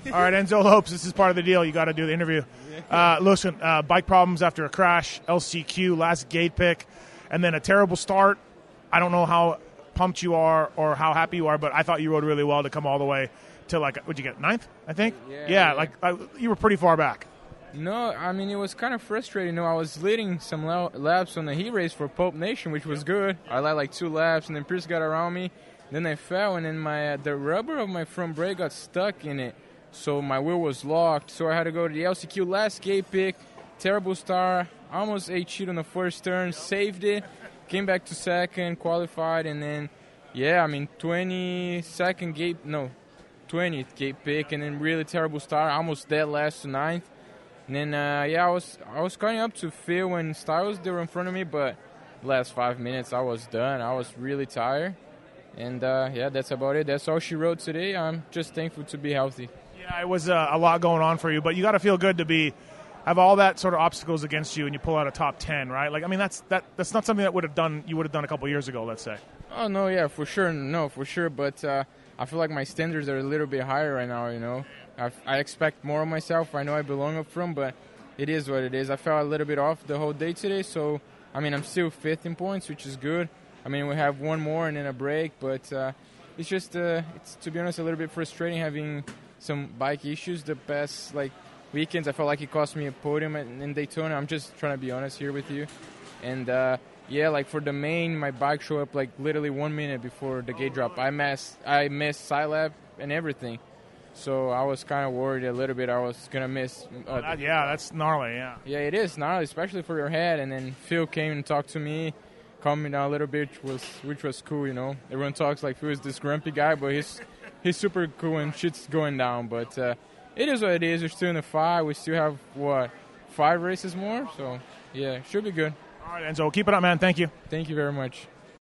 All right, Enzo Lopes, this is part of the deal. You got to do the interview. Listen, bike problems after a crash, LCQ, last gate pick, and then a terrible start. I don't know how pumped you are or how happy you are, but I thought you rode really well to come all the way to, like, what'd you get, 9th, I think? Yeah. You were pretty far back. No, I mean, it was kind of frustrating. I was leading some laps on the heat race for Pope Nation, which was good. I led like 2 laps, and then Pierce got around me. Then I fell, and then the rubber of my front brake got stuck in it, so my wheel was locked. So I had to go to the LCQ last gate pick. Terrible start. Almost ate shit on the first turn. Saved it. Came back to second, qualified, and then, 20th gate pick, and then really terrible start. Almost dead last to 9th. And then, I was coming up to Phil and Styles. They were in front of me, but last 5 minutes I was done. I was really tired. And, that's about it. That's all she rode today. I'm just thankful to be healthy. Yeah, it was a lot going on for you, but you got to feel good to have all that sort of obstacles against you and you pull out a top 10, right? Like, I mean, that's not something that you would have done a couple years ago, let's say. Oh, no, yeah, for sure. No, for sure. But I feel like my standards are a little bit higher right now, you know. I expect more of myself. I know I belong up front, but it is what it is. I felt a little bit off the whole day today, so, I'm still 5th in points, which is good. We have one more and then a break, but it's just, it's, to be honest, a little bit frustrating having some bike issues the past, weekends. I felt like it cost me a podium in Daytona. I'm just trying to be honest here with you. And, for the main, my bike showed up, literally 1 minute before the gate drop. I missed side lap and everything. So I was kind of worried a little bit I was going to miss. That's gnarly, yeah. Yeah, it is gnarly, especially for your head. And then Phil came and talked to me, calmed me down a little bit, which was cool, you know. Everyone talks like Phil is this grumpy guy, but he's super cool and shit's going down. But it is what it is. We're still in the 5. We still have, 5 races more? So, yeah, should be good. All right, Enzo, keep it up, man. Thank you. Thank you very much.